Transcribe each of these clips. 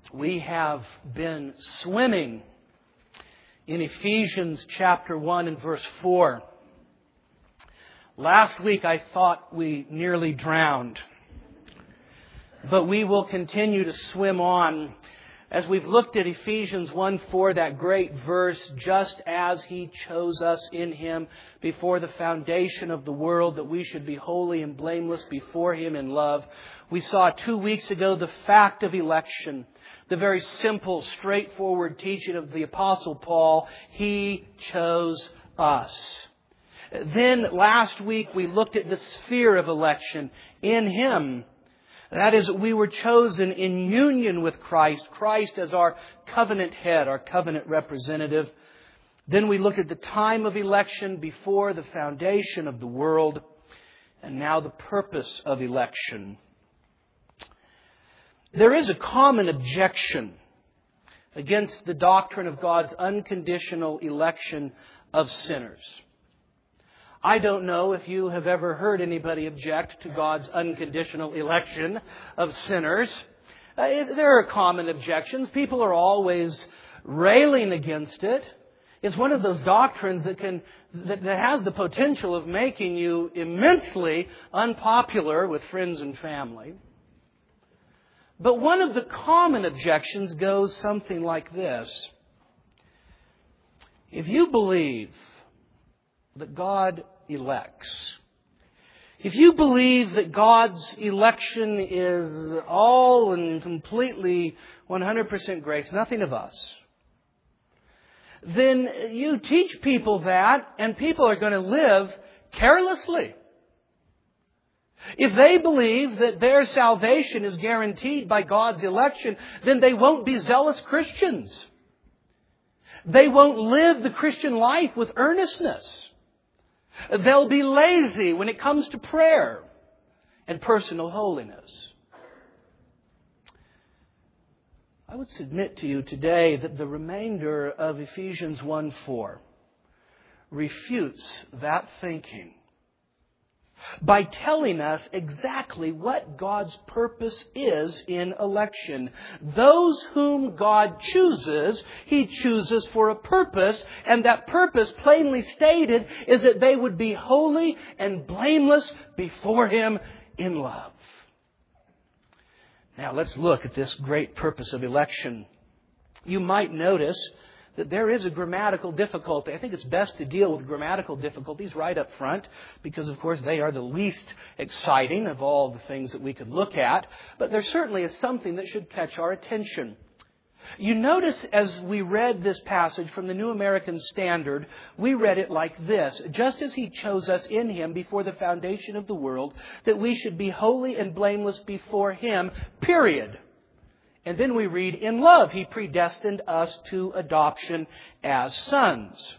We have been swimming in Ephesians chapter 1 and verse 4. Last week I thought we nearly drowned, but we will continue to swim on as we've looked at Ephesians 1:4, that great verse, just as He chose us in Him before the foundation of the world, that we should be holy and blameless before Him in love. We saw 2 weeks ago the fact of election, the very simple, straightforward teaching of the Apostle Paul. He chose us. Then last week we looked at the sphere of election in Him. That is, we were chosen in union with Christ. Christ as our covenant head, our covenant representative. Then we looked at the time of election before the foundation of the world. And now the purpose of election. There is a common objection against the doctrine of God's unconditional election of sinners. I don't know if you have ever heard anybody object to God's unconditional election of sinners. There are common objections. People are always railing against it. It's one of those doctrines that has the potential of making you immensely unpopular with friends and family. But one of the common objections goes something like this. If you believe that God elects, if you believe that God's election is all and completely 100% grace, nothing of us, then you teach people that, and people are going to live carelessly. If they believe that their salvation is guaranteed by God's election, then they won't be zealous Christians. They won't live the Christian life with earnestness. They'll be lazy when it comes to prayer and personal holiness. I would submit to you today that the remainder of Ephesians 1:4 refutes that thinking by telling us exactly what God's purpose is in election. Those whom God chooses, He chooses for a purpose, and that purpose, plainly stated, is that they would be holy and blameless before Him in love. Now let's look at this great purpose of election. You might notice that there is a grammatical difficulty. I think it's best to deal with grammatical difficulties right up front because, of course, they are the least exciting of all the things that we could look at. But there certainly is something that should catch our attention. You notice as we read this passage from the New American Standard, we read it like this. Just as He chose us in Him before the foundation of the world, that we should be holy and blameless before Him, period. And then we read, in love, He predestined us to adoption as sons.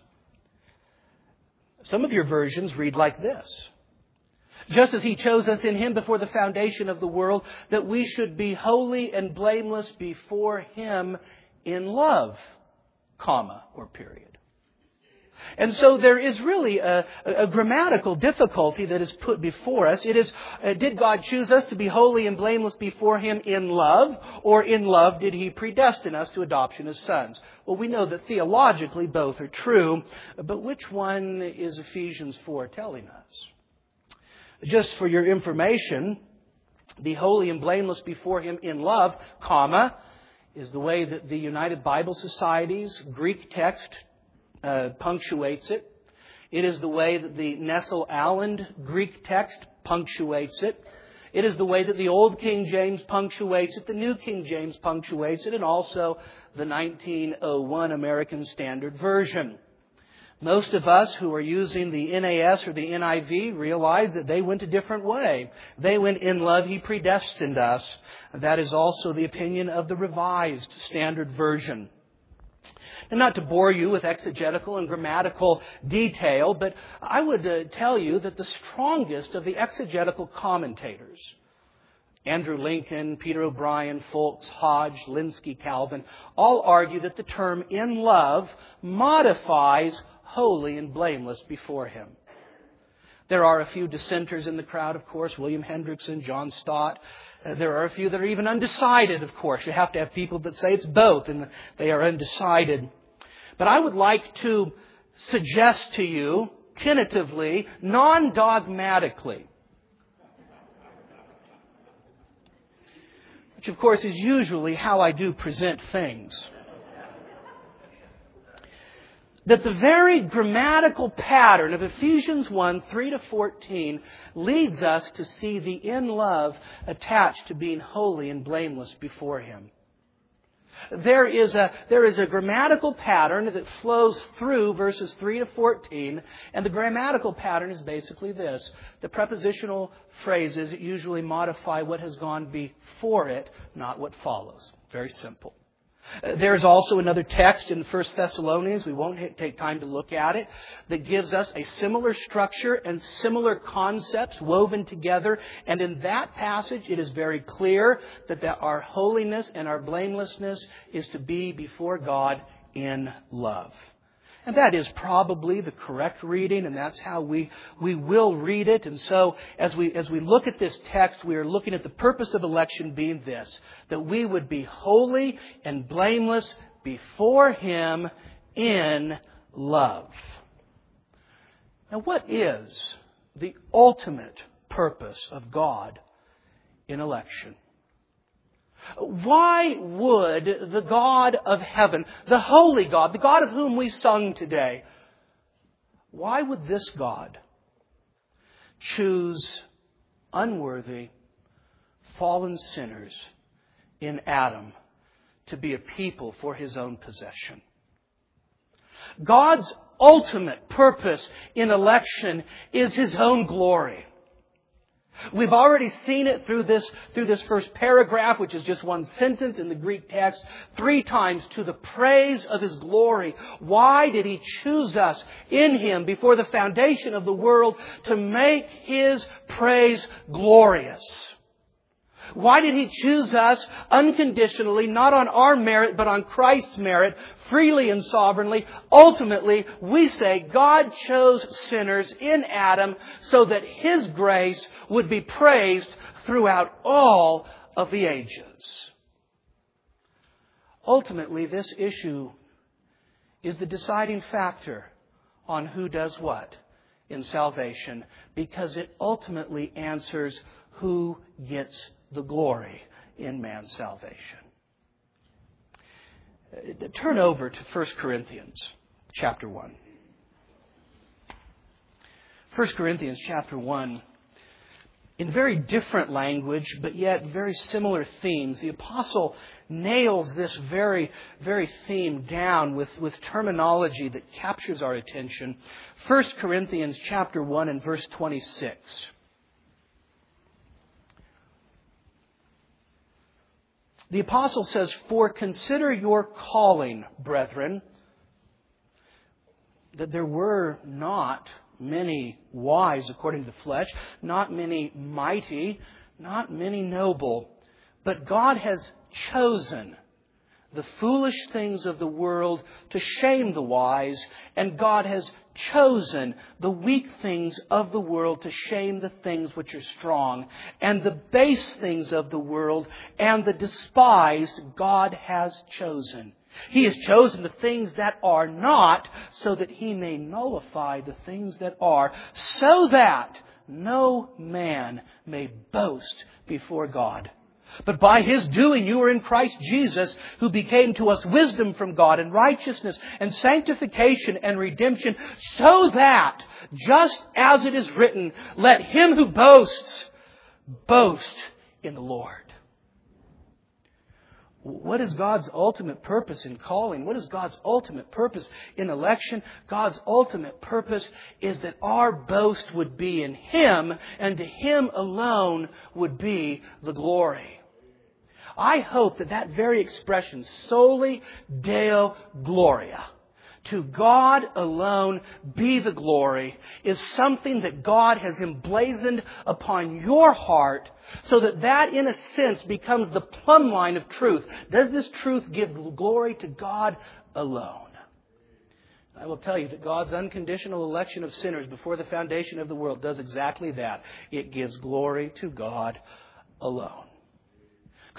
Some of your versions read like this. Just as He chose us in Him before the foundation of the world, that we should be holy and blameless before Him in love, comma, or period. And so there is really a grammatical difficulty that is put before us. It is, did God choose us to be holy and blameless before Him in love? Or in love did He predestine us to adoption as sons? Well, we know that theologically both are true. But which one is Ephesians 4 telling us? Just for your information, be holy and blameless before Him in love, comma, is the way that the United Bible Society's Greek text punctuates it. It is the way that the Nestle-Aland Greek text punctuates it. It is the way that the Old King James punctuates it, the New King James punctuates it, and also the 1901 American Standard Version. Most of us who are using the NAS or the NIV realize that they went a different way. They went, in love He predestined us. That is also the opinion of the Revised Standard Version. And not to bore you with exegetical and grammatical detail, but I would tell you that the strongest of the exegetical commentators, Andrew Lincoln, Peter O'Brien, Fulks, Hodge, Linsky, Calvin, all argue that the term in love modifies holy and blameless before Him. There are a few dissenters in the crowd, of course, William Hendrickson, John Stott, There are a few that are even undecided, of course. You have to have people that say it's both, and they are undecided. But I would like to suggest to you, tentatively, non-dogmatically, which of course is usually how I do present things, that the very grammatical pattern of Ephesians 1, 3-14 leads us to see the in love attached to being holy and blameless before Him. There is a grammatical pattern that flows through verses 3-14, and the grammatical pattern is basically this. The prepositional phrases usually modify what has gone before it, not what follows. Very simple. There's also another text in 1 Thessalonians, we won't take time to look at it, that gives us a similar structure and similar concepts woven together. And in that passage, it is very clear that our holiness and our blamelessness is to be before God in love. And that is probably the correct reading, and that's how we will read it. And so, as we look at this text, we are looking at the purpose of election being this, that we would be holy and blameless before Him in love. Now, what is the ultimate purpose of God in election? Why would the God of heaven, the holy God, the God of whom we sung today, why would this God choose unworthy, fallen sinners in Adam to be a people for His own possession? God's ultimate purpose in election is His own glory. We've already seen it through this first paragraph, which is just one sentence in the Greek text, 3 times, to the praise of His glory. Why did He choose us in Him before the foundation of the world to make His praise glorious? Why did He choose us unconditionally, not on our merit, but on Christ's merit, freely and sovereignly? Ultimately, we say God chose sinners in Adam so that His grace would be praised throughout all of the ages. Ultimately, this issue is the deciding factor on who does what in salvation, because it ultimately answers who gets the glory in man's salvation. Turn over to 1 Corinthians chapter 1. 1 Corinthians chapter 1, in very different language, but yet very similar themes. The apostle nails this very, very theme down with terminology that captures our attention. 1 Corinthians chapter 1 and verse 26. The apostle says, "For consider your calling, brethren, that there were not many wise according to the flesh, not many mighty, not many noble, but God has chosen the foolish things of the world to shame the wise, and God has chosen the weak things of the world to shame the things which are strong, and the base things of the world and the despised God has chosen. He has chosen the things that are not, so that He may nullify the things that are, so that no man may boast before God. But by His doing you are in Christ Jesus, who became to us wisdom from God and righteousness and sanctification and redemption, so that, just as it is written, let him who boasts, boast in the Lord." What is God's ultimate purpose in calling? What is God's ultimate purpose in election? God's ultimate purpose is that our boast would be in Him, and to Him alone would be the glory. I hope that very expression, soli Deo Gloria, to God alone be the glory, is something that God has emblazoned upon your heart, so that in a sense becomes the plumb line of truth. Does this truth give glory to God alone? I will tell you that God's unconditional election of sinners before the foundation of the world does exactly that. It gives glory to God alone.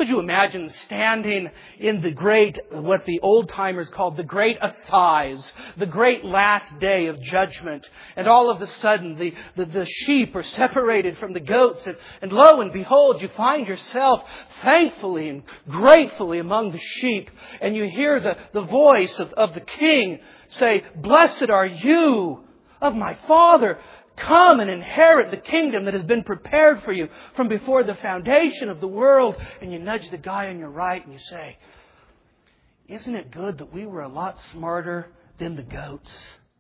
Could you imagine standing in the great, what the old-timers called the great assize, the great last day of judgment, and all of a sudden the sheep are separated from the goats, and lo and behold, you find yourself thankfully and gratefully among the sheep, and you hear the voice of the King say, "Blessed are you of my Father. Come and inherit the kingdom that has been prepared for you from before the foundation of the world." And you nudge the guy on your right and you say, "Isn't it good that we were a lot smarter than the goats?"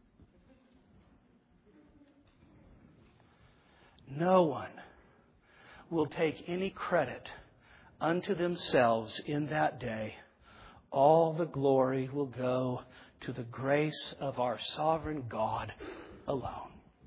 No one will take any credit unto themselves in that day. All the glory will go to the grace of our sovereign God alone.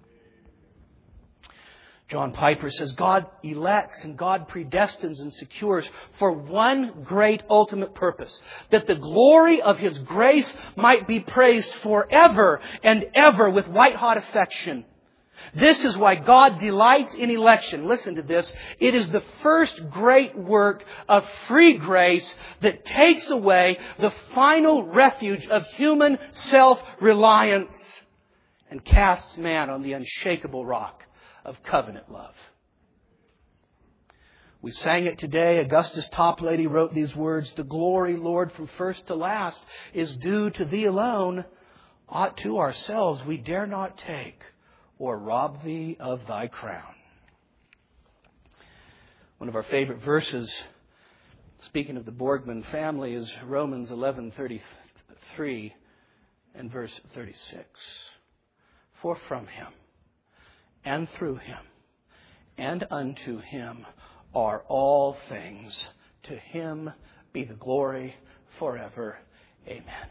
John Piper says, God elects and God predestines and secures for one great ultimate purpose, that the glory of His grace might be praised forever and ever with white-hot affection. This is why God delights in election. Listen to this. It is the first great work of free grace that takes away the final refuge of human self-reliance and casts man on the unshakable rock of covenant love. We sang it today. Augustus Toplady wrote these words, "The glory, Lord, from first to last is due to Thee alone. Aught to ourselves we dare not take or rob Thee of Thy crown." One of our favorite verses, speaking of the Borgman family, is Romans 11:33 and verse 36. For from Him, and through Him, and unto Him are all things. To Him be the glory forever. Amen.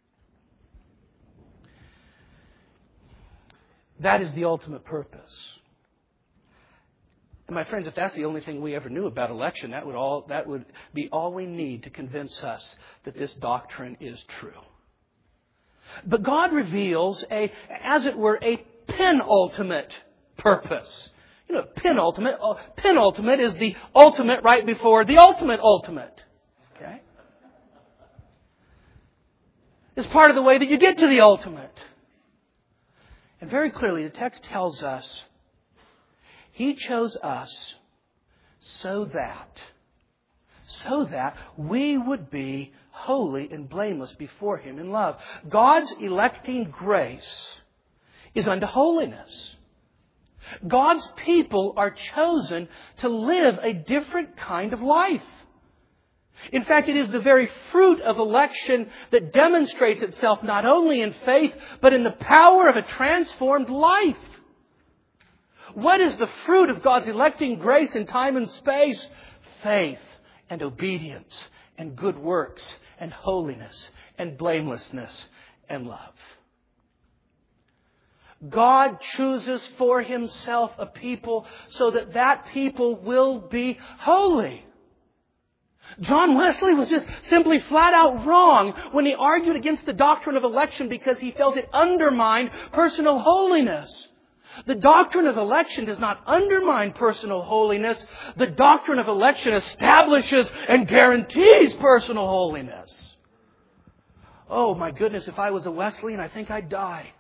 That is the ultimate purpose. And my friends, if that's the only thing we ever knew about election, that would be all we need to convince us that this doctrine is true. But God reveals as it were, a penultimate purpose. You know, penultimate is the ultimate right before the ultimate. Okay? It's part of the way that you get to the ultimate. And very clearly, the text tells us He chose us so that we would be holy and blameless before Him in love. God's electing grace is unto holiness. God's people are chosen to live a different kind of life. In fact, it is the very fruit of election that demonstrates itself not only in faith, but in the power of a transformed life. What is the fruit of God's electing grace in time and space? Faith and obedience and good works and holiness and blamelessness and love. God chooses for Himself a people so that that people will be holy. John Wesley was just simply flat out wrong when he argued against the doctrine of election because he felt it undermined personal holiness. The doctrine of election does not undermine personal holiness. The doctrine of election establishes and guarantees personal holiness. Oh my goodness, if I was a Wesleyan, I think I'd die.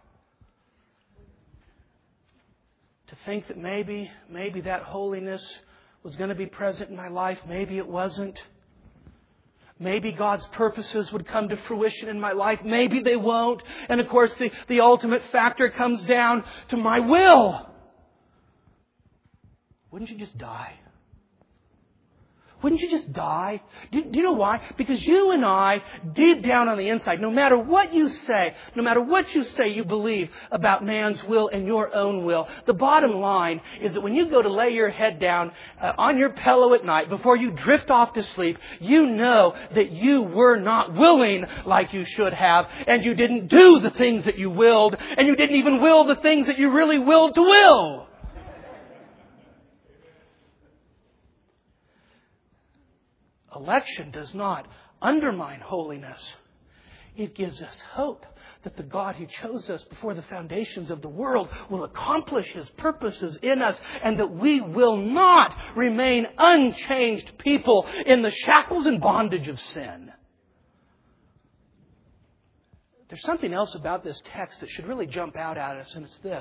To think that maybe that holiness was going to be present in my life. Maybe it wasn't. Maybe God's purposes would come to fruition in my life. Maybe they won't. And of course, the ultimate factor comes down to my will. Wouldn't you just die? Wouldn't you just die? Do you know why? Because you and I, deep down on the inside, no matter what you say you believe about man's will and your own will, the bottom line is that when you go to lay your head down on your pillow at night before you drift off to sleep, you know that you were not willing like you should have, and you didn't do the things that you willed, and you didn't even will the things that you really willed to will. Election does not undermine holiness. it gives us hope that the God who chose us before the foundations of the world will accomplish His purposes in us, and that we will not remain unchanged people in the shackles and bondage of sin. There's something else about this text that should really jump out at us, and it's this.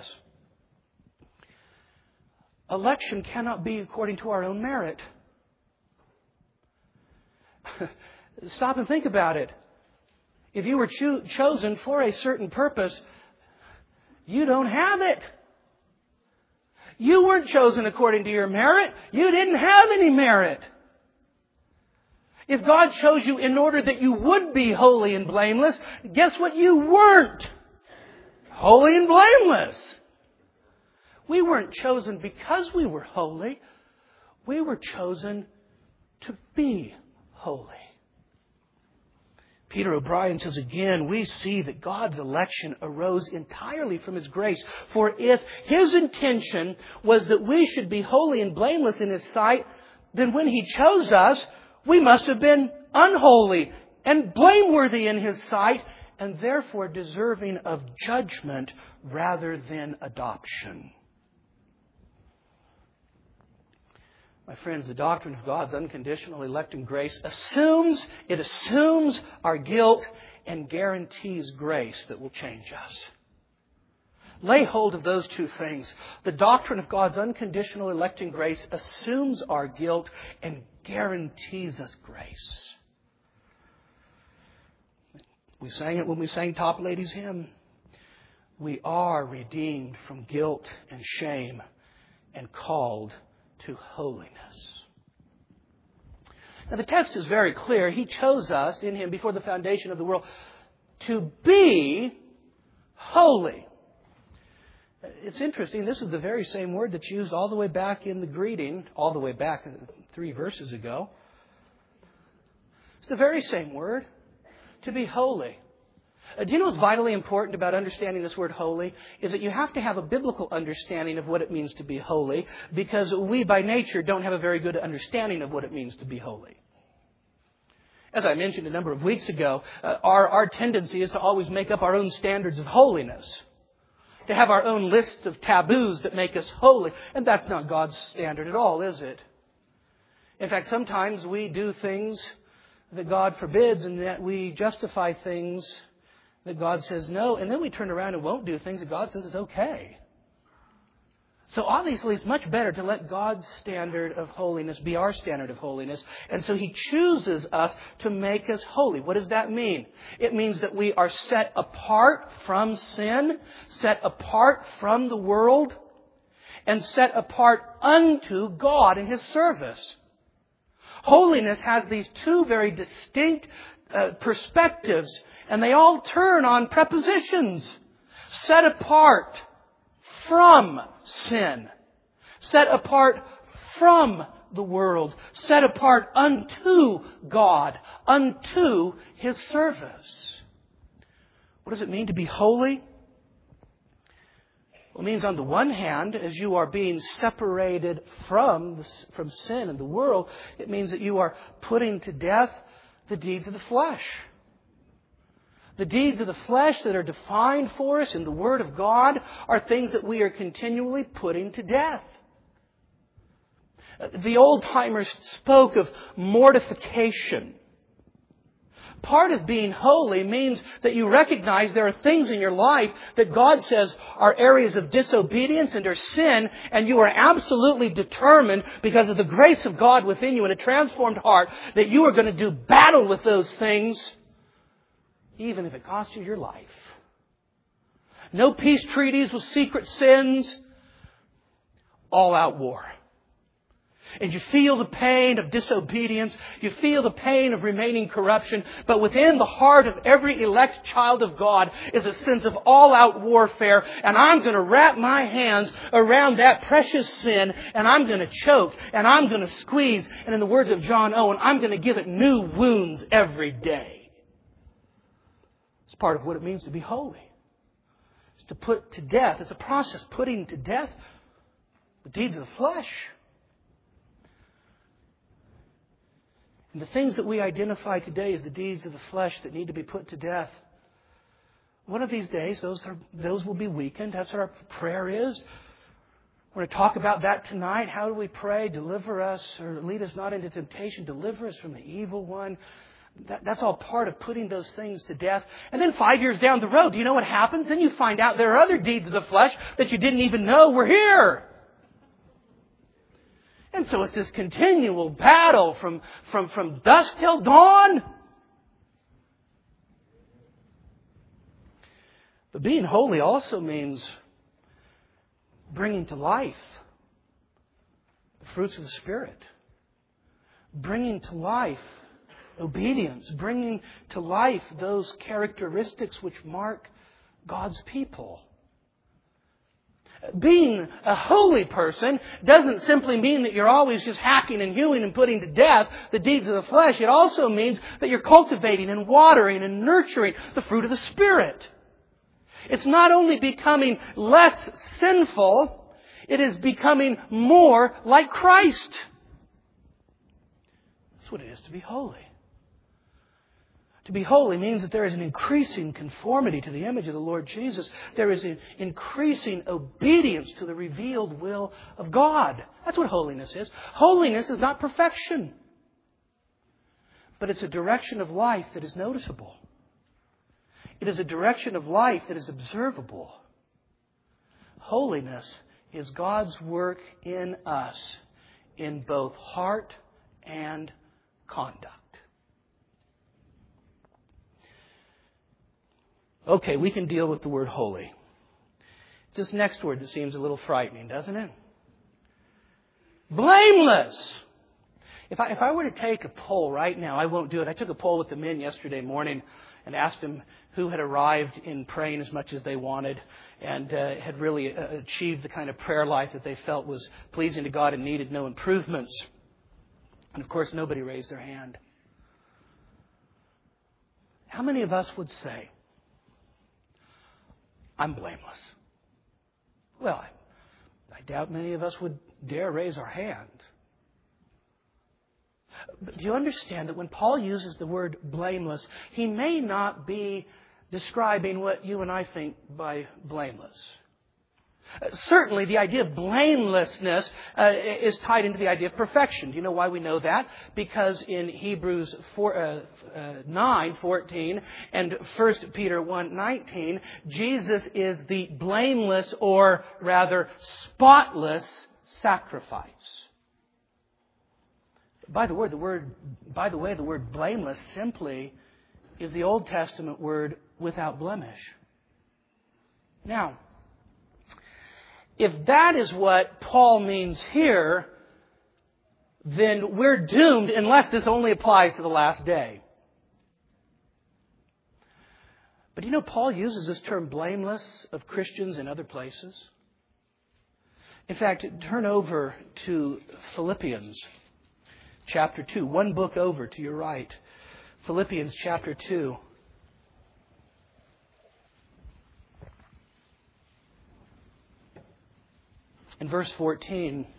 Election cannot be according to our own merit. Stop and think about it. If you were chosen for a certain purpose, you don't have it. You weren't chosen according to your merit. You didn't have any merit. If God chose you in order that you would be holy and blameless, guess what? You weren't holy and blameless. We weren't chosen because we were holy. We were chosen to be holy. Peter O'Brien says again, we see that God's election arose entirely from His grace. For if His intention was that we should be holy and blameless in His sight, then when He chose us, we must have been unholy and blameworthy in His sight, and therefore deserving of judgment rather than adoption. My friends, the doctrine of God's unconditional electing grace assumes our guilt and guarantees grace that will change us. Lay hold of those two things. The doctrine of God's unconditional electing grace assumes our guilt and guarantees us grace. We sang it when we sang Top Lady's hymn. We are redeemed from guilt and shame and called to holiness. Now the text is very clear. He chose us in Him before the foundation of the world to be holy. It's interesting. This is the very same word that's used all the way back in the greeting, all the way back 3 verses ago. It's the very same word, to be holy. Do you know what's vitally important about understanding this word holy? Is that you have to have a biblical understanding of what it means to be holy, because we by nature don't have a very good understanding of what it means to be holy. As I mentioned a number of weeks ago, our tendency is to always make up our own standards of holiness. To have our own lists of taboos that make us holy. And that's not God's standard at all, is it? In fact, sometimes we do things that God forbids, and that we justify things that God says no, and then we turn around and won't do things that God says is okay. So obviously it's much better to let God's standard of holiness be our standard of holiness. And so He chooses us to make us holy. What does that mean? It means that we are set apart from sin, set apart from the world, and set apart unto God in His service. Holiness has these two very distinct perspectives, and they all turn on prepositions. Set apart from sin. Set apart from the world. Set apart unto God, unto His service. What does it mean to be holy? Well, it means on the one hand, as you are being separated from sin and the world, it means that you are putting to death the deeds of the flesh. The deeds of the flesh that are defined for us in the Word of God are things that we are continually putting to death. The old-timers spoke of mortification. Part of being holy means that you recognize there are things in your life that God says are areas of disobedience and are sin, and you are absolutely determined, because of the grace of God within you and a transformed heart, that you are going to do battle with those things, even if it costs you your life. No peace treaties with secret sins. All-out war. And you feel the pain of disobedience. You feel the pain of remaining corruption. But within the heart of every elect child of God is a sense of all-out warfare. And I'm going to wrap my hands around that precious sin. And I'm going to choke. And I'm going to squeeze. And in the words of John Owen, I'm going to give it new wounds every day. It's part of what it means to be holy. It's to put to death. It's a process putting to death the deeds of the flesh. And the things that we identify today as the deeds of the flesh that need to be put to death, One of these days, those will be weakened. That's what our prayer is. We're going to talk about that tonight. How do we pray? Deliver us, or lead us not into temptation. Deliver us from the evil one. That's all part of putting those things to death. And then 5 years down the road, do you know what happens? Then you find out there are other deeds of the flesh that you didn't even know were here. And so it's this continual battle from dusk till dawn. But being holy also means bringing to life the fruits of the Spirit. Bringing to life obedience. Bringing to life those characteristics which mark God's people. Being a holy person doesn't simply mean that you're always just hacking and hewing and putting to death the deeds of the flesh. It also means that you're cultivating and watering and nurturing the fruit of the Spirit. It's not only becoming less sinful, it is becoming more like Christ. That's what it is to be holy. To be holy means that there is an increasing conformity to the image of the Lord Jesus. There is an increasing obedience to the revealed will of God. That's what holiness is. Holiness is not perfection, but it's a direction of life that is noticeable. It is a direction of life that is observable. Holiness is God's work in us in both heart and conduct. Okay, we can deal with the word holy. It's this next word that seems a little frightening, doesn't it? Blameless. If I were to take a poll right now, I won't do it. I took a poll with the men yesterday morning and asked them who had arrived in praying as much as they wanted and had really achieved the kind of prayer life that they felt was pleasing to God and needed no improvements. And of course, nobody raised their hand. How many of us would say, I'm blameless? Well, I doubt many of us would dare raise our hand. But do you understand that when Paul uses the word blameless, he may not be describing what you and I think by blameless. Certainly, the idea of blamelessness is tied into the idea of perfection. Do you know why we know that? Because in Hebrews 9:14 and 1 Peter 1:19, Jesus is the blameless, or rather spotless, sacrifice. By the way, the word blameless simply is the Old Testament word without blemish. Now, if that is what Paul means here, then we're doomed unless this only applies to the last day. But you know, Paul uses this term blameless of Christians in other places. In fact, turn over to Philippians chapter 2, one book over to your right. Philippians chapter 2. In verse 14,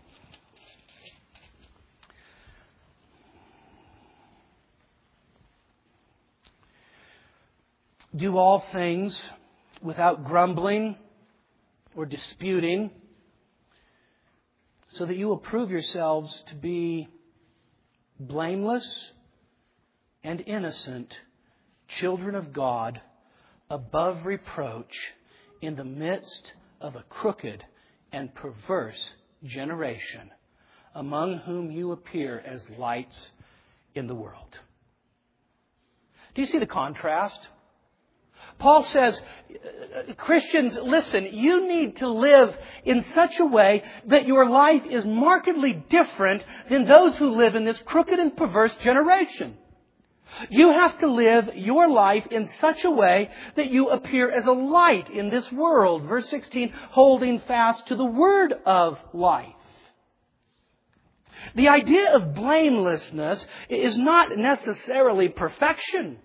do all things without grumbling or disputing, so that you will prove yourselves to be blameless and innocent, children of God, above reproach, in the midst of a crooked and perverse generation, among whom you appear as lights in the world. Do you see the contrast? Paul says, Christians, listen, you need to live in such a way that your life is markedly different than those who live in this crooked and perverse generation. You have to live your life in such a way that you appear as a light in this world. Verse 16, holding fast to the word of life. The idea of blamelessness is not necessarily perfection.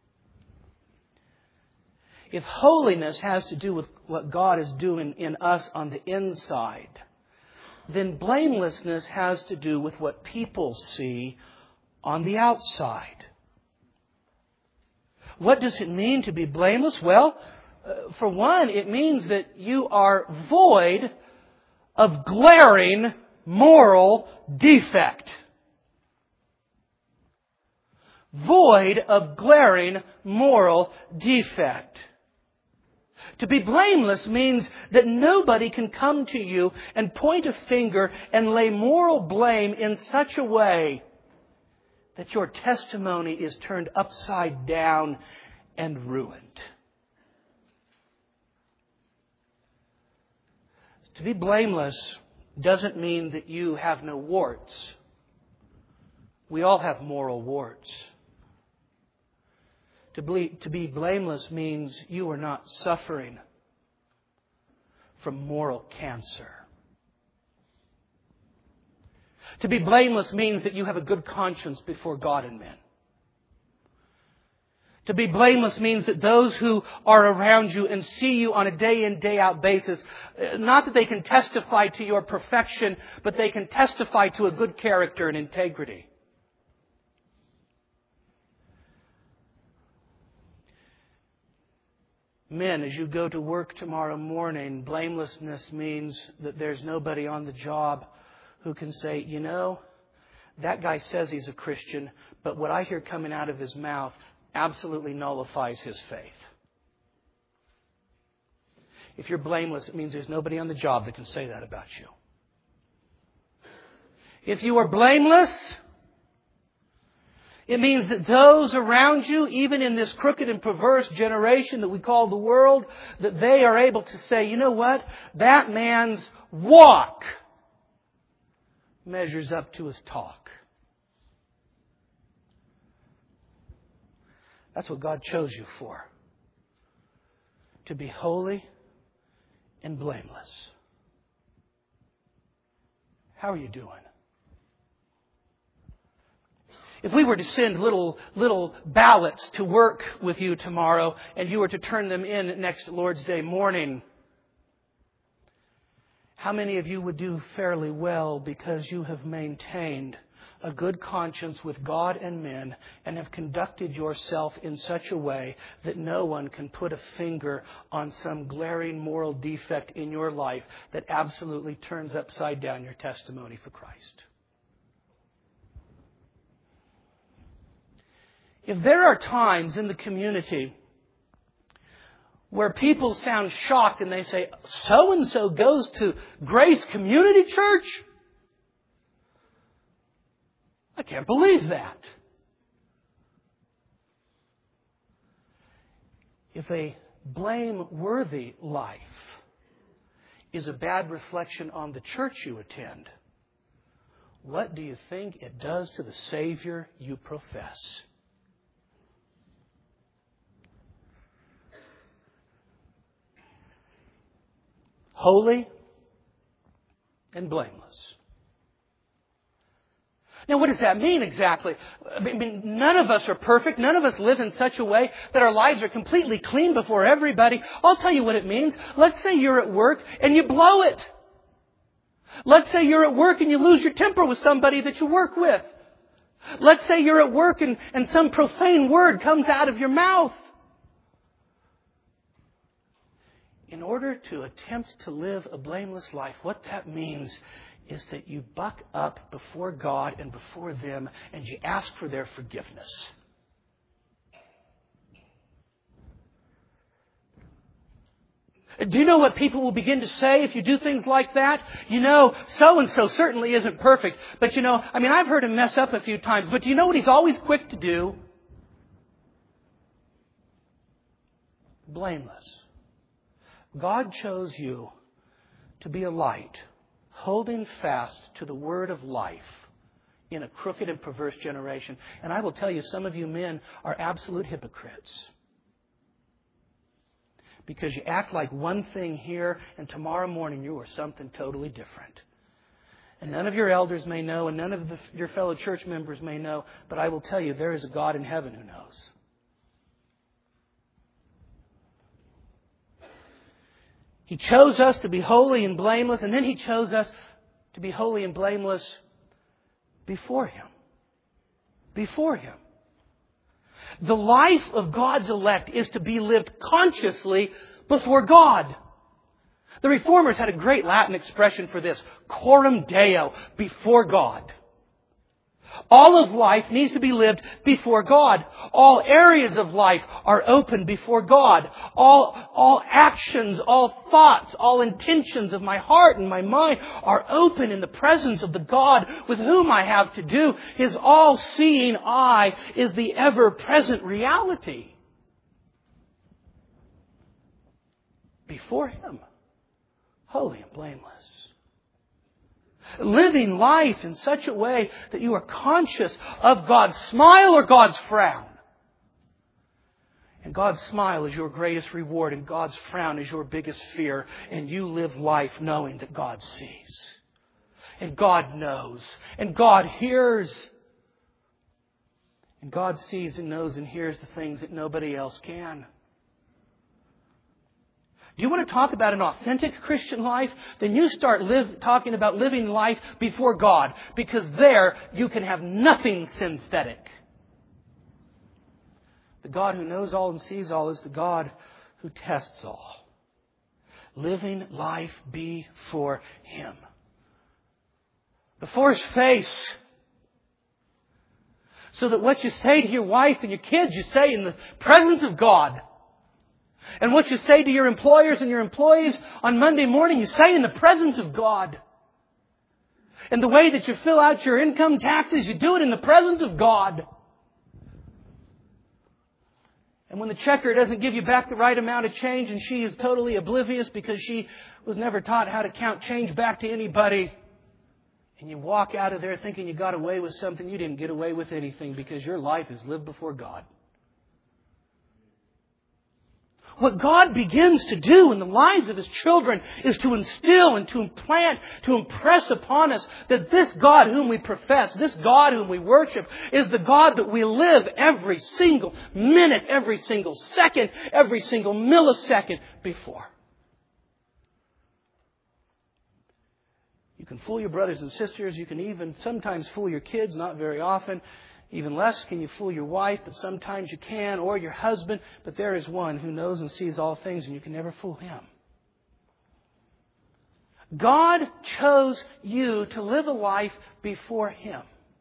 If holiness has to do with what God is doing in us on the inside, then blamelessness has to do with what people see on the outside. What does it mean to be blameless? Well, For one, it means that you are void of glaring moral defect. Void of glaring moral defect. To be blameless means that nobody can come to you and point a finger and lay moral blame in such a way that your testimony is turned upside down and ruined. To be blameless doesn't mean that you have no warts. We all have moral warts. To be blameless means you are not suffering from moral cancer. To be blameless means that you have a good conscience before God and men. To be blameless means that those who are around you and see you on a day in, day out basis, not that they can testify to your perfection, but they can testify to a good character and integrity. Men, as you go to work tomorrow morning, blamelessness means that there's nobody on the job who can say, you know, that guy says he's a Christian, but what I hear coming out of his mouth absolutely nullifies his faith. If you're blameless, it means there's nobody on the job that can say that about you. If you are blameless, it means that those around you, even in this crooked and perverse generation that we call the world, that they are able to say, you know what? That man's walk measures up to his talk. That's what God chose you for. To be holy and blameless. How are you doing? If we were to send little ballots to work with you tomorrow and you were to turn them in next Lord's Day morning, how many of you would do fairly well because you have maintained a good conscience with God and men and have conducted yourself in such a way that no one can put a finger on some glaring moral defect in your life that absolutely turns upside down your testimony for Christ? If there are times in the community where people sound shocked and they say, so-and-so goes to Grace Community Church? I can't believe that. If a blameworthy life is a bad reflection on the church you attend, what do you think it does to the Savior you profess? Holy and blameless. Now, what does that mean exactly? I mean, none of us are perfect. None of us live in such a way that our lives are completely clean before everybody. I'll tell you what it means. Let's say you're at work and you blow it. Let's say you're at work and you lose your temper with somebody that you work with. Let's say you're at work and some profane word comes out of your mouth. In order to attempt to live a blameless life, what that means is that you buck up before God and before them and you ask for their forgiveness. Do you know what people will begin to say if you do things like that? You know, so-and-so certainly isn't perfect. But you know, I've heard him mess up a few times. But do you know what he's always quick to do? Blameless. God chose you to be a light, holding fast to the word of life in a crooked and perverse generation. And I will tell you, some of you men are absolute hypocrites. Because you act like one thing here, and tomorrow morning you are something totally different. And none of your elders may know, and none of your fellow church members may know, but I will tell you, there is a God in heaven who knows. He chose us to be holy and blameless, and then He chose us to be holy and blameless before Him. Before Him. The life of God's elect is to be lived consciously before God. The Reformers had a great Latin expression for this, coram Deo, before God. All of life needs to be lived before God. All areas of life are open before God. All actions, all thoughts, all intentions of my heart and my mind are open in the presence of the God with whom I have to do. His all-seeing eye is the ever-present reality. Before Him, holy and blameless. Living life in such a way that you are conscious of God's smile or God's frown. And God's smile is your greatest reward and God's frown is your biggest fear. And you live life knowing that God sees. And God knows. And God hears. And God sees and knows and hears the things that nobody else can. Do you want to talk about an authentic Christian life? Then you start talking about living life before God. Because there you can have nothing synthetic. The God who knows all and sees all is the God who tests all. Living life before Him. Before His face. So that what you say to your wife and your kids, you say in the presence of God. And what you say to your employers and your employees on Monday morning, you say in the presence of God. And the way that you fill out your income taxes, you do it in the presence of God. And when the checker doesn't give you back the right amount of change and she is totally oblivious because she was never taught how to count change back to anybody, and you walk out of there thinking you got away with something, you didn't get away with anything because your life is lived before God. What God begins to do in the lives of His children is to instill and to implant, to impress upon us that this God whom we profess, this God whom we worship, is the God that we live every single minute, every single second, every single millisecond before. You can fool your brothers and sisters. You can even sometimes fool your kids, not very often. Even less can you fool your wife, but sometimes you can, or your husband. But there is one who knows and sees all things, and you can never fool Him. God chose you to live a life before Him.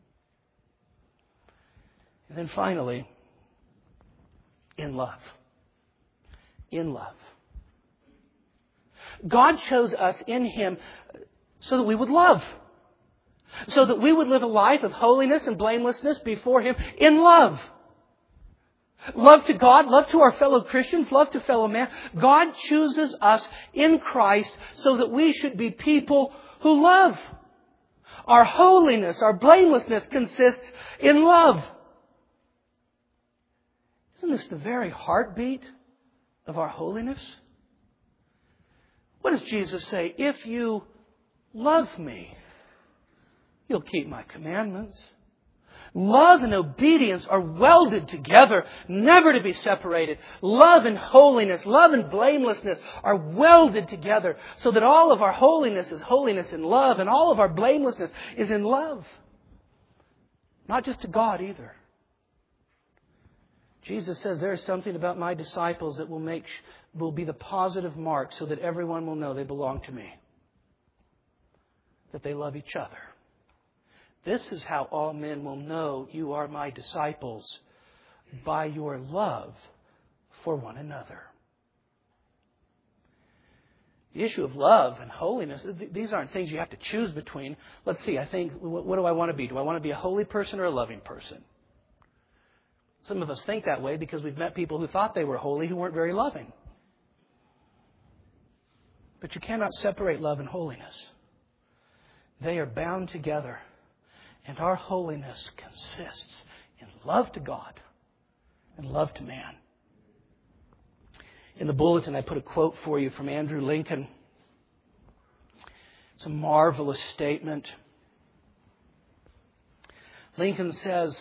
And then finally, in love. In love. God chose us in Him so that we would love. So that we would live a life of holiness and blamelessness before Him in love. Love to God, love to our fellow Christians, love to fellow man. God chooses us in Christ so that we should be people who love. Our holiness, our blamelessness consists in love. Isn't this the very heartbeat of our holiness? What does Jesus say? If you love me, you'll keep my commandments. Love and obedience are welded together, never to be separated. Love and holiness, love and blamelessness are welded together so that all of our holiness is holiness in love and all of our blamelessness is in love. Not just to God either. Jesus says there is something about my disciples that will be the positive mark so that everyone will know they belong to me. That they love each other. This is how all men will know you are my disciples, by your love for one another. The issue of love and holiness, these aren't things you have to choose between. Let's see, I think, what do I want to be? Do I want to be a holy person or a loving person? Some of us think that way because we've met people who thought they were holy who weren't very loving. But you cannot separate love and holiness. They are bound together. And our holiness consists in love to God and love to man. In the bulletin, I put a quote for you from Andrew Lincoln. It's a marvelous statement. Lincoln says,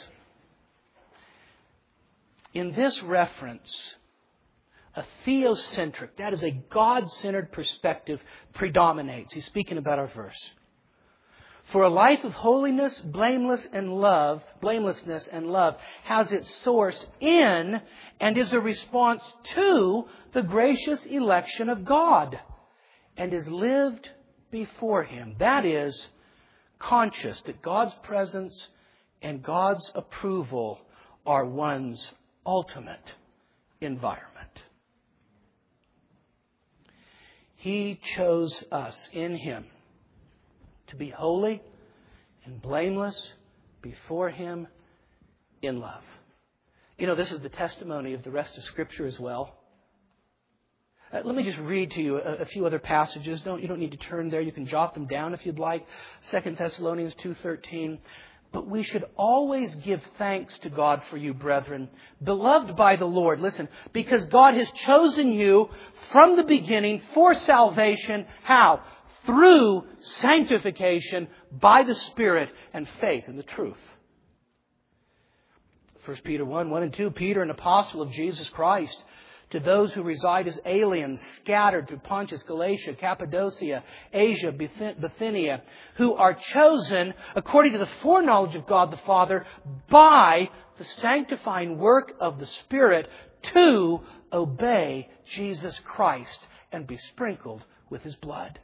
in this reference, a theocentric, that is a God-centered perspective, predominates. He's speaking about our verse. For a life of holiness, blamelessness and love has its source in and is a response to the gracious election of God and is lived before Him. That is, conscious that God's presence and God's approval are one's ultimate environment. He chose us in Him to be holy and blameless before Him in love. You know, this is the testimony of the rest of Scripture as well. Let me just read to you a few other passages. You don't need to turn there. You can jot them down if you'd like. 2 Thessalonians 2:13. But we should always give thanks to God for you, brethren, beloved by the Lord. Listen, because God has chosen you from the beginning for salvation. How? Through sanctification by the Spirit and faith in the truth. 1 Peter 1 and 2, Peter, an apostle of Jesus Christ, to those who reside as aliens, scattered through Pontus, Galatia, Cappadocia, Asia, Bithynia, who are chosen according to the foreknowledge of God the Father by the sanctifying work of the Spirit to obey Jesus Christ and be sprinkled with His blood.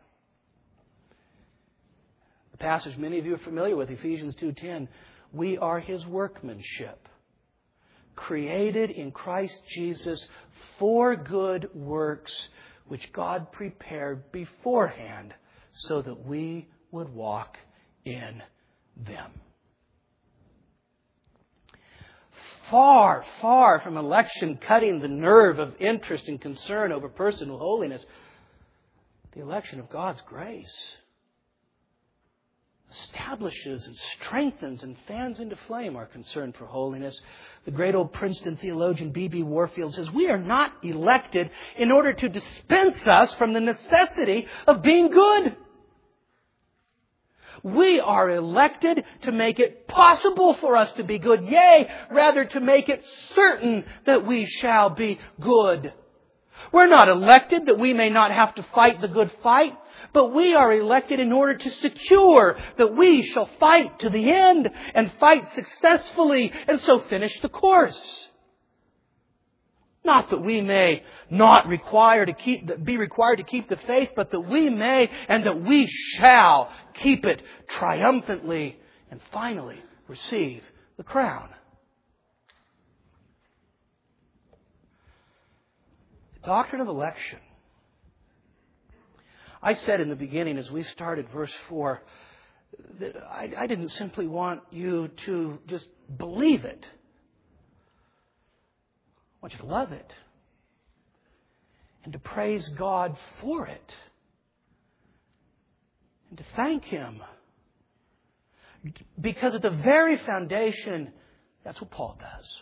The passage many of you are familiar with, Ephesians 2:10. We are His workmanship, created in Christ Jesus for good works, which God prepared beforehand so that we would walk in them. Far, far from election cutting the nerve of interest and concern over personal holiness, the election of God's grace establishes and strengthens and fans into flame our concern for holiness. The great old Princeton theologian B.B. Warfield says, we are not elected in order to dispense us from the necessity of being good. We are elected to make it possible for us to be good. Yea, rather to make it certain that we shall be good. We're not elected that we may not have to fight the good fight, but we are elected in order to secure that we shall fight to the end and fight successfully and so finish the course. Not that we may not be required to keep the faith, but that we may and that we shall keep it triumphantly and finally receive the crown. The doctrine of election. I said in the beginning as we started verse 4 that I didn't simply want you to just believe it. I want you to love it and to praise God for it and to thank Him. Because at the very foundation, that's what Paul does.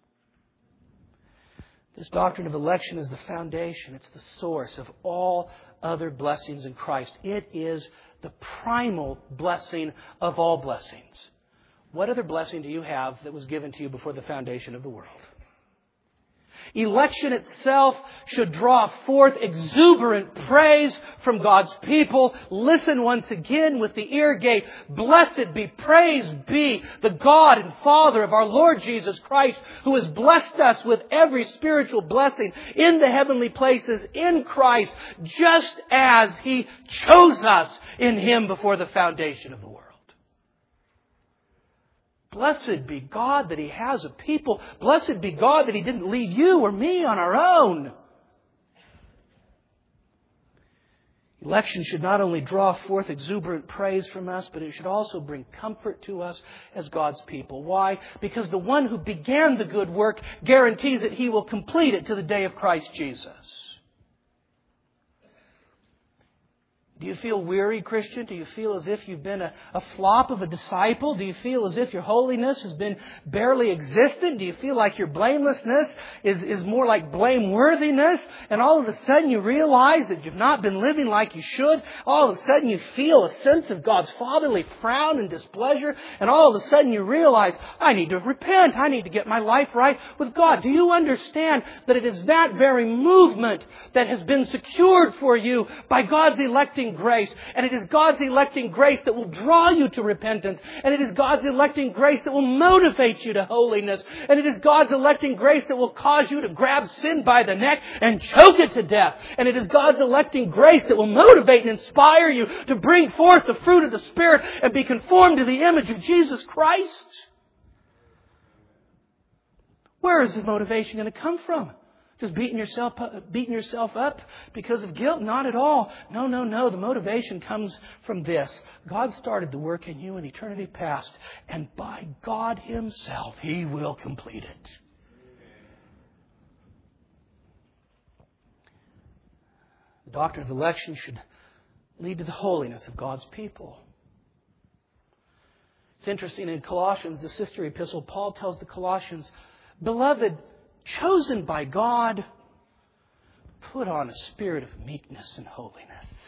This doctrine of election is the foundation. It's the source of all other blessings in Christ. It is the primal blessing of all blessings. What other blessing do you have that was given to you before the foundation of the world? Election itself should draw forth exuberant praise from God's people. Listen once again with the ear gate. Blessed be, praised be the God and Father of our Lord Jesus Christ, who has blessed us with every spiritual blessing in the heavenly places in Christ, just as He chose us in Him before the foundation of the world. Blessed be God that He has a people. Blessed be God that He didn't leave you or me on our own. Election should not only draw forth exuberant praise from us, but it should also bring comfort to us as God's people. Why? Because the one who began the good work guarantees that He will complete it to the day of Christ Jesus. Do you feel weary, Christian? Do you feel as if you've been a flop of a disciple? Do you feel as if your holiness has been barely existent? Do you feel like your blamelessness is more like blameworthiness? And all of a sudden you realize that you've not been living like you should. All of a sudden you feel a sense of God's fatherly frown and displeasure. And all of a sudden you realize, I need to repent. I need to get my life right with God. Do you understand that it is that very movement that has been secured for you by God's electing electing grace. And it is God's electing grace that will draw you to repentance. And it is God's electing grace that will motivate you to holiness. And it is God's electing grace that will cause you to grab sin by the neck and choke it to death. And it is God's electing grace that will motivate and inspire you to bring forth the fruit of the Spirit and be conformed to the image of Jesus Christ. Where is the motivation going to come from? Just beating yourself up because of guilt? Not at all. No. The motivation comes from this. God started the work in you in eternity past, and by God Himself, He will complete it. The doctrine of election should lead to the holiness of God's people. It's interesting, in Colossians, the sister epistle, Paul tells the Colossians, "Beloved, chosen by God, put on a spirit of meekness and holiness."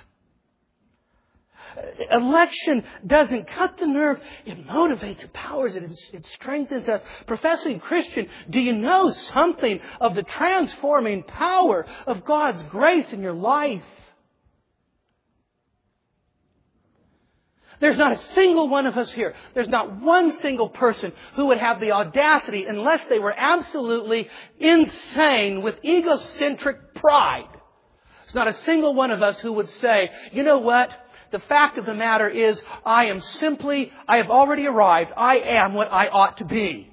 Election doesn't cut the nerve. It motivates, it powers, it strengthens us. Professing Christian, do you know something of the transforming power of God's grace in your life? There's not a single one of us here. There's not one single person who would have the audacity, unless they were absolutely insane with egocentric pride. There's not a single one of us who would say, you know what? The fact of the matter is, I have already arrived. I am what I ought to be.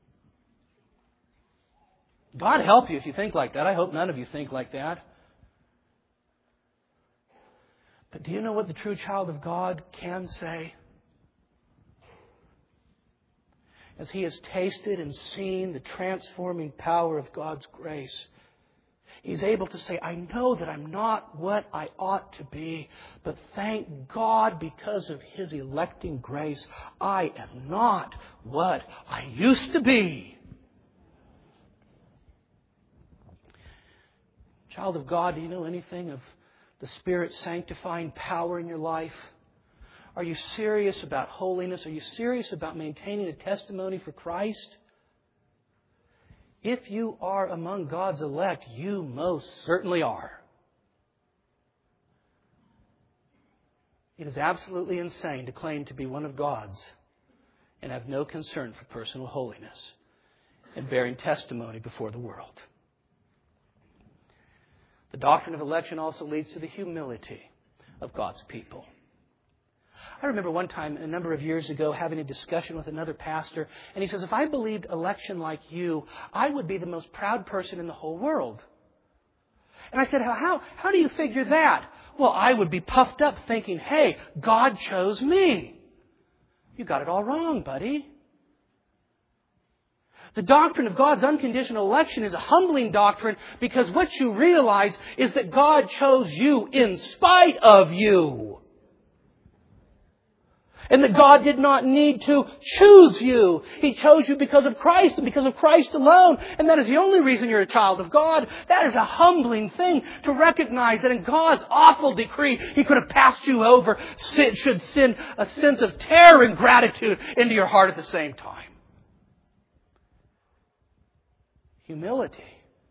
God help you if you think like that. I hope none of you think like that. But do you know what the true child of God can say? As he has tasted and seen the transforming power of God's grace, he's able to say, I know that I'm not what I ought to be, but thank God because of His electing grace, I am not what I used to be. Child of God, do you know anything of the Spirit's sanctifying power in your life? Are you serious about holiness? Are you serious about maintaining a testimony for Christ? If you are among God's elect, you most certainly are. It is absolutely insane to claim to be one of God's and have no concern for personal holiness and bearing testimony before the world. The doctrine of election also leads to the humility of God's people. I remember one time, a number of years ago, having a discussion with another pastor, and he says, if I believed election like you, I would be the most proud person in the whole world. And I said, how do you figure that? Well, I would be puffed up thinking, hey, God chose me. You got it all wrong, buddy. The doctrine of God's unconditional election is a humbling doctrine because what you realize is that God chose you in spite of you. And that God did not need to choose you. He chose you because of Christ and because of Christ alone. And that is the only reason you're a child of God. That is a humbling thing to recognize that in God's awful decree, He could have passed you over, should send a sense of terror and gratitude into your heart at the same time. Humility.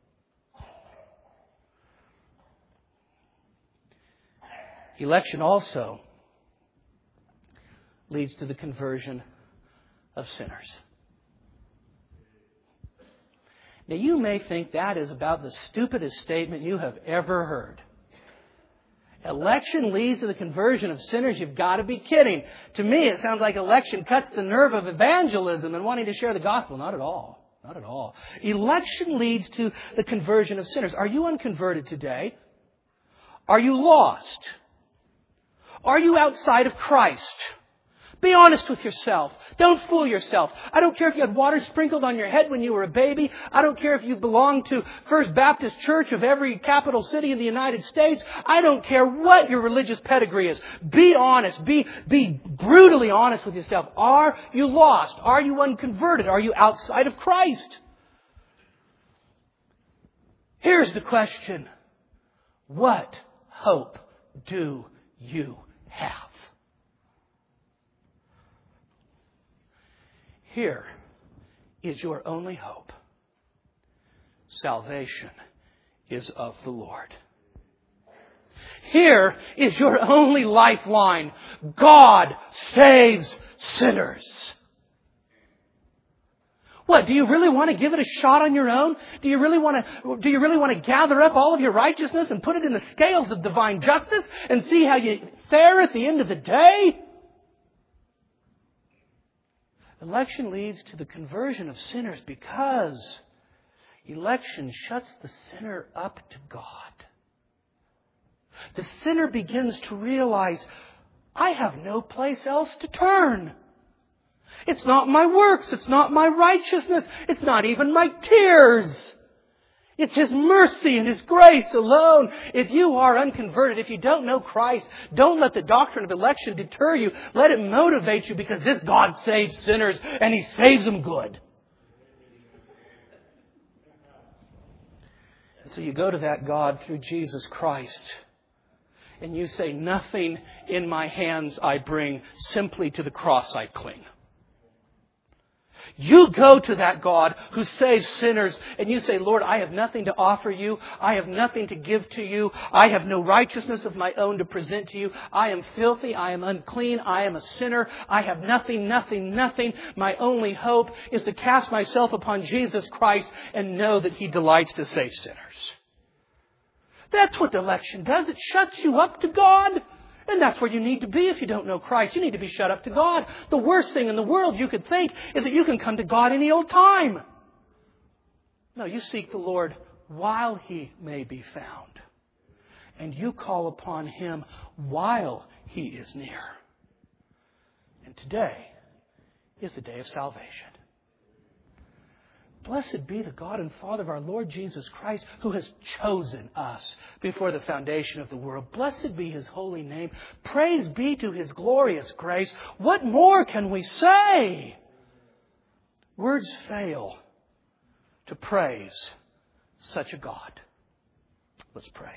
Election also leads to the conversion of sinners. Now, you may think that is about the stupidest statement you have ever heard. Election leads to the conversion of sinners? You've got to be kidding. To me, it sounds like election cuts the nerve of evangelism and wanting to share the gospel. Not at all. Not at all. Election leads to the conversion of sinners. Are you unconverted today? Are you lost? Are you outside of Christ? Be honest with yourself. Don't fool yourself. I don't care if you had water sprinkled on your head when you were a baby. I don't care if you belong to First Baptist Church of every capital city in the United States. I don't care what your religious pedigree is. Be honest. Be brutally honest with yourself. Are you lost? Are you unconverted? Are you outside of Christ? Here's the question. What hope do you have? Here is your only hope. Salvation is of the Lord. Here is your only lifeline. God saves sinners. What, do you really want to give it a shot on your own? Do you really want to gather up all of your righteousness and put it in the scales of divine justice and see how you fare at the end of the day? Election leads to the conversion of sinners because election shuts the sinner up to God. The sinner begins to realize, I have no place else to turn. It's not my works. It's not my righteousness. It's not even my tears. It's His mercy and His grace alone. If you are unconverted, if you don't know Christ, don't let the doctrine of election deter you. Let it motivate you, because this God saves sinners and He saves them good. And so you go to that God through Jesus Christ. And you say, nothing in my hands I bring, simply to the cross I cling. You go to that God who saves sinners and you say, Lord, I have nothing to offer you. I have nothing to give to you. I have no righteousness of my own to present to you. I am filthy. I am unclean. I am a sinner. I have nothing. My only hope is to cast myself upon Jesus Christ and know that He delights to save sinners. That's what the election does. It shuts you up to God. And that's where you need to be if you don't know Christ. You need to be shut up to God. The worst thing in the world you could think is that you can come to God any old time. No, you seek the Lord while He may be found. And you call upon Him while He is near. And today is the day of salvation. Blessed be the God and Father of our Lord Jesus Christ, who has chosen us before the foundation of the world. Blessed be His holy name. Praise be to His glorious grace. What more can we say? Words fail to praise such a God. Let's pray.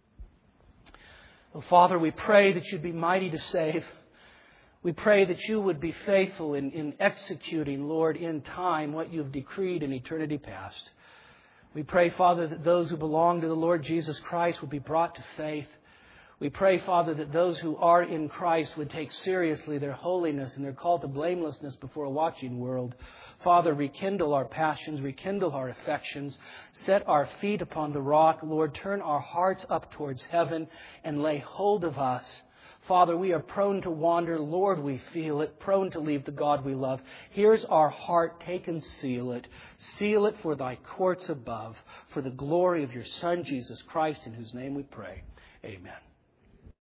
Oh, Father, we pray that You'd be mighty to save. We pray that You would be faithful in executing, Lord, in time what You've decreed in eternity past. We pray, Father, that those who belong to the Lord Jesus Christ would be brought to faith. We pray, Father, that those who are in Christ would take seriously their holiness and their call to blamelessness before a watching world. Father, rekindle our passions, rekindle our affections, set our feet upon the rock. Lord, turn our hearts up towards heaven and lay hold of us. Father, we are prone to wander. Lord, we feel it. Prone to leave the God we love. Here's our heart. Take and seal it. Seal it for Thy courts above, for the glory of Your Son, Jesus Christ, in whose name we pray. Amen.